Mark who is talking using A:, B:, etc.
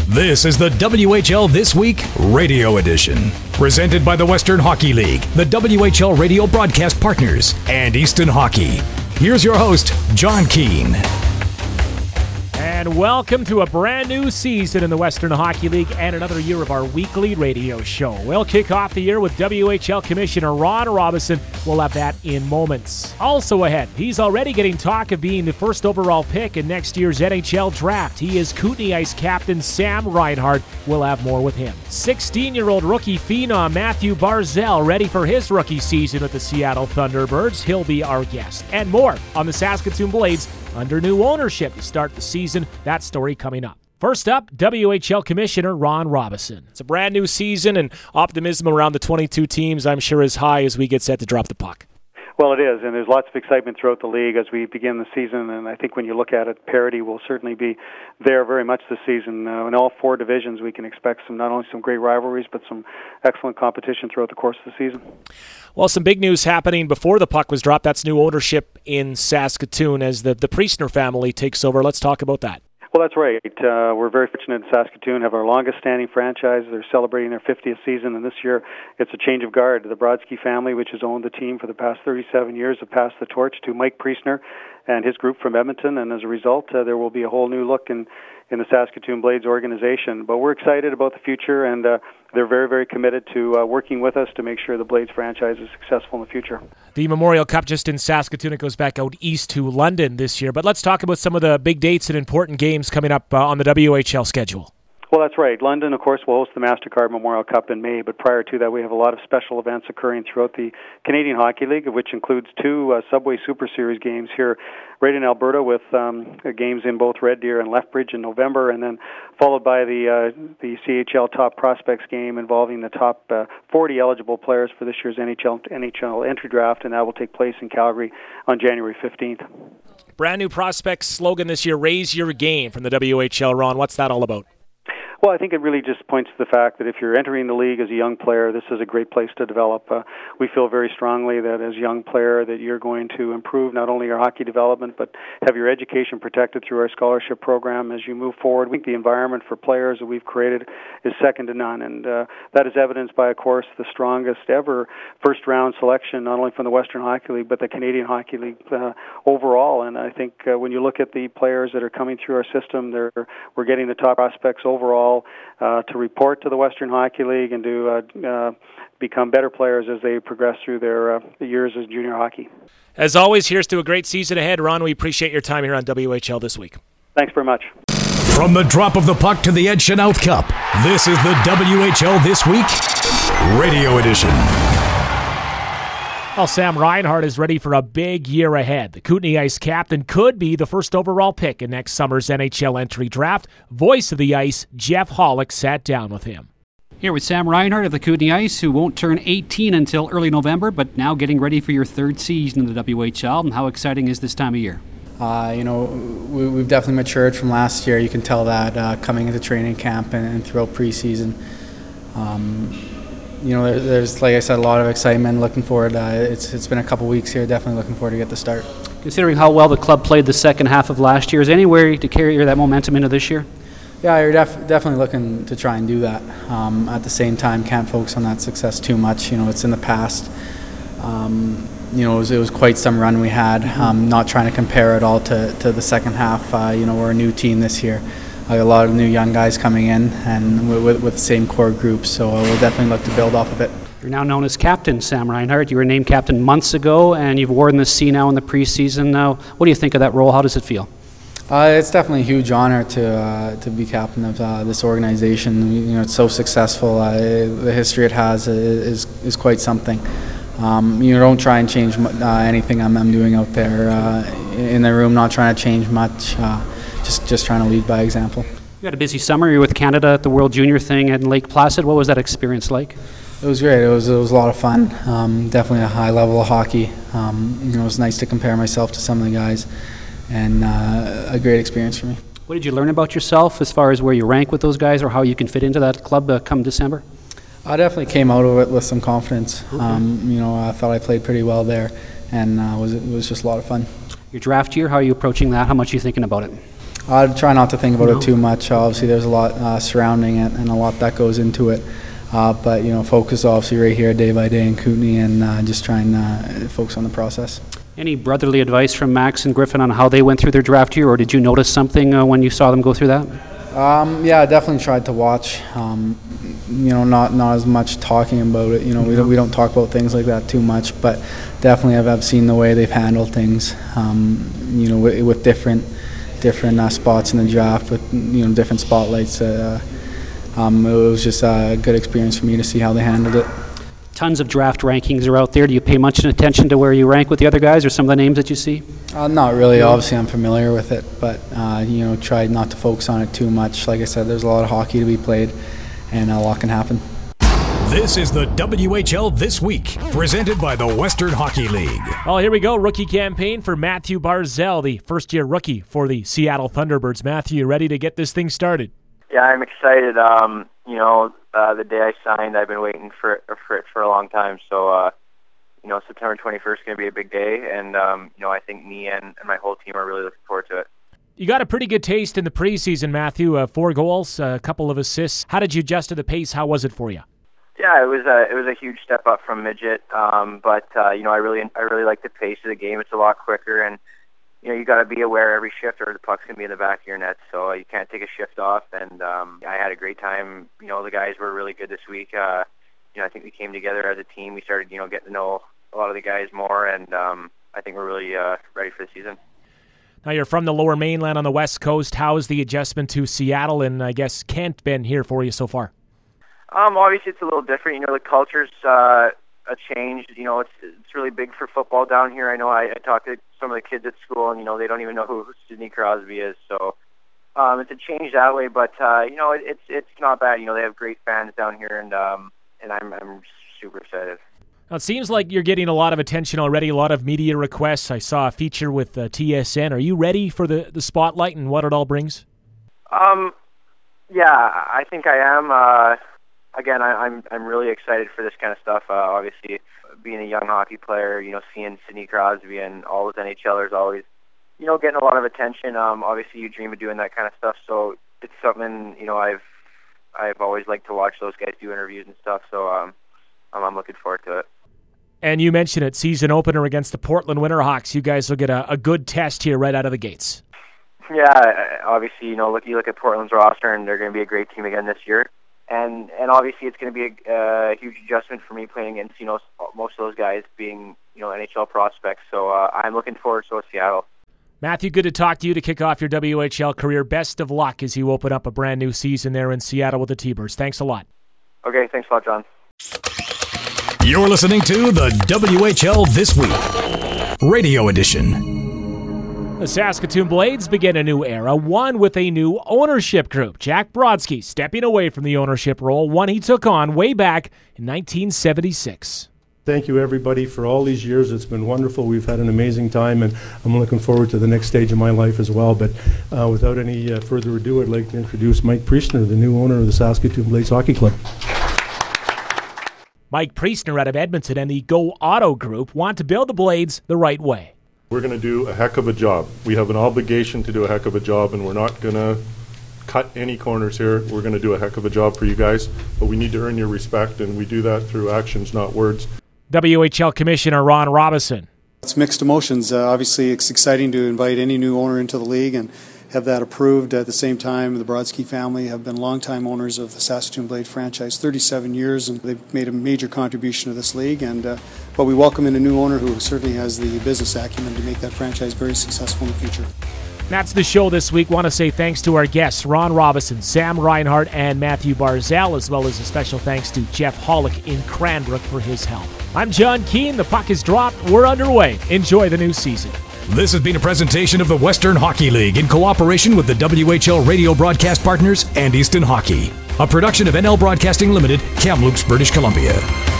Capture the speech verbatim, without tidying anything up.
A: This is the W H L This Week Radio Edition. Presented by the Western Hockey League, the W H L radio broadcast partners, and Easton Hockey. Here's your host, John Keane.
B: And welcome to a brand new season in the Western Hockey League and another year of our weekly radio show. We'll kick off the year with W H L Commissioner Ron Robison. We'll have that in moments. Also ahead, he's already getting talk of being the first overall pick in next year's N H L draft. He is Kootenay Ice captain Sam Reinhart. We'll have more with him. sixteen-year-old rookie phenom Matthew Barzal ready for his rookie season with the Seattle Thunderbirds. He'll be our guest. And more on the Saskatoon Blades under new ownership to start the season. That story coming up. First up, W H L Commissioner Ron Robison. It's a brand new season, and optimism around the twenty-two teams, I'm sure, is high as we get set to drop the puck.
C: Well, it is, and there's lots of excitement throughout the league as we begin the season, and I think when you look at it, parity will certainly be there very much this season. Uh, in all four divisions, we can expect some not only some great rivalries, but some excellent competition throughout the course of the season.
B: Well, some big news happening before the puck was dropped. That's new ownership in Saskatoon as the, the Priestner family takes over. Let's talk about that.
C: Well, that's right. Uh, we're very fortunate in Saskatoon, have our longest-standing franchise. They're celebrating their fiftieth season, and this year it's a change of guard. The Brodsky family, which has owned the team for the past thirty-seven years, have passed the torch to Mike Priestner and his group from Edmonton, and as a result, uh, there will be a whole new look in, in the Saskatoon Blades organization. But we're excited about the future, and uh, they're very, very committed to uh, working with us to make sure the Blades franchise is successful in the future.
B: The Memorial Cup just in Saskatoon. It goes back out east to London this year. But let's talk about some of the big dates and important games coming up uh, on the W H L schedule.
C: Well, that's right. London, of course, will host the MasterCard Memorial Cup in May, but prior to that, we have a lot of special events occurring throughout the Canadian Hockey League, which includes two uh, Subway Super Series games here right in Alberta with um, games in both Red Deer and Lethbridge in November, and then followed by the uh, the C H L Top Prospects game involving the top uh, forty eligible players for this year's N H L N H L entry draft, and that will take place in Calgary on January fifteenth.
B: Brand new Prospects slogan this year, Raise Your Game, from the W H L. Ron, what's that all about?
C: Well, I think it really just points to the fact that if you're entering the league as a young player, this is a great place to develop. Uh, we feel very strongly that as a young player that you're going to improve not only your hockey development, but have your education protected through our scholarship program as you move forward. I think the environment for players that we've created is second to none, and uh, that is evidenced by, of course, the strongest ever first-round selection, not only from the Western Hockey League, but the Canadian Hockey League uh, overall. And I think uh, when you look at the players that are coming through our system, they're, we're getting the top prospects overall. Uh, to report to the Western Hockey League and to uh, uh, become better players as they progress through their uh, years as junior hockey.
B: As always, here's to a great season ahead. Ron, we appreciate your time here on W H L This Week.
C: Thanks very much.
A: From the drop of the puck to the Ed Chenault Cup, this is the W H L This Week Radio Edition.
B: Well, Sam Reinhart is ready for a big year ahead. The Kootenay Ice captain could be the first overall pick in next summer's N H L entry draft. Voice of the Ice, Jeff Hollick, sat down with him.
D: Here with Sam Reinhart of the Kootenay Ice, who won't turn eighteen until early November, but now getting ready for your third season in the W H L. And how exciting is this time of year?
E: Uh, you know, we, we've definitely matured from last year. You can tell that uh, coming into training camp and, and throughout preseason. Um, You know, there, there's, like I said, a lot of excitement. Looking forward. Uh, it's it's been a couple weeks here. Definitely looking forward to get the start.
D: Considering how well the club played the second half of last year, is there any way to carry that momentum into this year?
E: Yeah, you're def- definitely looking to try and do that. Um, at the same time, can't focus on that success too much. You know, it's in the past. Um, you know, it was, it was quite some run we had. Um, not trying to compare it all to, to the second half. Uh, you know, we're a new team this year. Like a lot of new young guys coming in and with, with the same core group, so we'll definitely look to build off of it.
D: You're now known as Captain Sam Reinhart. You were named captain months ago, and you've worn the C now in the preseason. Now, what do you think of that role? How does it feel?
E: Uh, it's definitely a huge honor to uh, to be captain of uh, this organization. You know, it's so successful. Uh, the history it has is is quite something. Um, you know, don't try and change uh, anything I'm, I'm doing out there uh, in the room. Not trying to change much. Uh, Just, just trying to lead by example.
D: You had a busy summer. You were with Canada at the World Junior thing in Lake Placid. What was that experience like?
E: It was great. It was it was a lot of fun. Um, definitely a high level of hockey. Um, you know, it was nice to compare myself to some of the guys, and uh, a great experience for me.
D: What did you learn about yourself as far as where you rank with those guys, or how you can fit into that club uh, come December?
E: I definitely came out of it with some confidence. Okay. Um, you know, I thought I played pretty well there, and uh, was it was just a lot of fun.
D: Your draft year, how are you approaching that? How much are you thinking about it?
E: I try not to think about it too much. Obviously, there's a lot uh, surrounding it and a lot that goes into it. Uh, but, you know, focus obviously right here day by day in Kootenay and uh, just try and uh, focus on the process.
D: Any brotherly advice from Max and Griffin on how they went through their draft year, or did you notice something uh, when you saw them go through that?
E: Um, yeah, I definitely tried to watch. Um, you know, not not as much talking about it. You know, we don't, we don't talk about things like that too much, but definitely I've, I've seen the way they've handled things. Um, you know, with, with different different uh, spots in the draft, with you know different spotlights. Uh, um, it was just a good experience for me to see how they handled it.
D: Tons of draft rankings are out there. Do you pay much attention to where you rank with the other guys or some of the names that you see?
E: Uh, not really. Obviously, I'm familiar with it, but uh, you know, try not to focus on it too much. Like I said, there's a lot of hockey to be played, and a lot can happen.
A: This is the W H L This Week, presented by the Western Hockey League.
B: Well, here we go. Rookie campaign for Matthew Barzal, the first-year rookie for the Seattle Thunderbirds. Matthew, you ready to get this thing started?
F: Yeah, I'm excited. Um, you know, uh, the day I signed, I've been waiting for, for it for a long time. So, uh, you know, September twenty-first is going to be a big day. And, um, you know, I think me and, and my whole team are really looking forward to it.
B: You got a pretty good taste in the preseason, Matthew. Uh, four goals, a couple of assists. How did you adjust to the pace? How was it for you?
F: Yeah, it was a it was a huge step up from midget. Um, but uh, you know, I really I really like the pace of the game. It's a lot quicker, and you know, you got to be aware every shift, or the puck's gonna be in the back of your net. So uh, you can't take a shift off. And um, I had a great time. You know, the guys were really good this week. Uh, you know, I think we came together as a team. We started, you know, getting to know a lot of the guys more, and um, I think we're really uh, ready for the season.
B: Now, you're from the Lower Mainland on the West Coast. How has the adjustment to Seattle and, I guess, Kent been here for you so far?
F: Um, obviously, it's a little different. You know, the culture's uh, a change. You know, it's it's really big for football down here. I know I, I talked to some of the kids at school, and, you know, they don't even know who Sidney Crosby is. So um, it's a change that way. But, uh, you know, it, it's it's not bad. You know, they have great fans down here, and um, and I'm I'm super excited.
B: Now, it seems like you're getting a lot of attention already, a lot of media requests. I saw a feature with uh, T S N. Are you ready for the, the spotlight and what it all brings?
F: Um, yeah, I think I am. Uh, again, I, I'm I'm really excited for this kind of stuff. Uh, obviously, being a young hockey player, you know, seeing Sidney Crosby and all those NHLers always, you know, getting a lot of attention. Um, obviously, you dream of doing that kind of stuff. So it's something, you know, I've I've always liked to watch those guys do interviews and stuff. So um, I'm, I'm looking forward to it.
B: And you mentioned it, season opener against the Portland Winterhawks. You guys will get a, a good test here right out of the gates.
F: Yeah, obviously, you know, look you look at Portland's roster, and they're going to be a great team again this year. And and obviously, it's going to be a uh, huge adjustment for me playing against, you know, most of those guys being, you know, N H L prospects. So uh, I'm looking forward to Seattle.
B: Matthew, good to talk to you to kick off your W H L career. Best of luck as you open up a brand new season there in Seattle with the T-Birds. Thanks a lot.
F: Okay, thanks a lot, John.
A: You're listening to the W H L This Week, Radio Edition.
B: The Saskatoon Blades begin a new era, one with a new ownership group. Jack Brodsky stepping away from the ownership role, one he took on way back in nineteen seventy-six.
G: Thank you, everybody, for all these years. It's been wonderful. We've had an amazing time, and I'm looking forward to the next stage of my life as well. But uh, without any uh, further ado, I'd like to introduce Mike Priestner, the new owner of the Saskatoon Blades Hockey Club.
B: Mike Priestner out of Edmonton and the Go Auto Group want to build the Blades the right way.
H: We're going to do a heck of a job. We have an obligation to do a heck of a job, and we're not going to cut any corners here. We're going to do a heck of a job for you guys, but we need to earn your respect, and we do that through actions, not words.
B: W H L Commissioner Ron Robison.
I: It's mixed emotions. Uh, obviously, it's exciting to invite any new owner into the league and have that approved. At the same time, the Brodsky family have been longtime owners of the Saskatoon Blade franchise, thirty-seven years, and they've made a major contribution to this league. And uh, but we welcome in a new owner who certainly has the business acumen to make that franchise very successful in the future.
B: That's the show this week. Want to say thanks to our guests, Ron Robison, Sam Reinhart, and Matthew Barzal, as well as a special thanks to Jeff Hollick in Cranbrook for his help. I'm John Keane. The puck is dropped. We're underway. Enjoy the new season.
A: This has been a presentation of the Western Hockey League in cooperation with the W H L radio broadcast partners and Easton Hockey. A production of N L Broadcasting Limited, Kamloops, British Columbia.